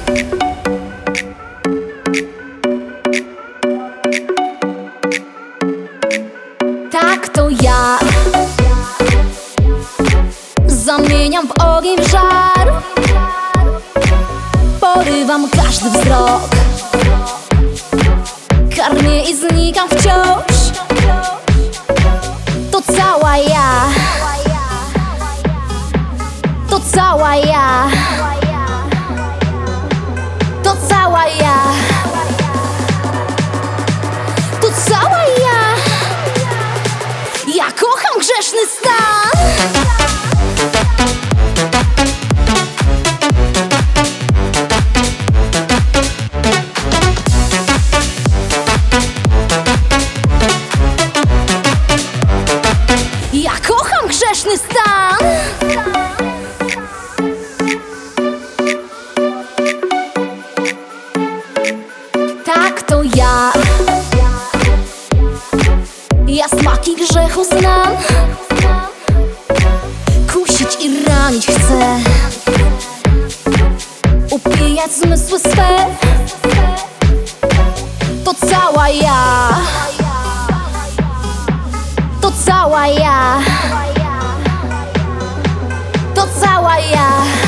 Tak to ja zamieniam w ogień w żar, porywam każdy wzrok, karmię i znikam wciąż. To cała ja, to cała ja, to cała ja, to cała ja. Ja kocham grzeszny stan. Ja kocham grzeszny stan. Tak to ja, ja smaki grzechu znam, kusić i ranić chcę, upijać zmysły swe. To cała ja, to cała ja, to cała ja.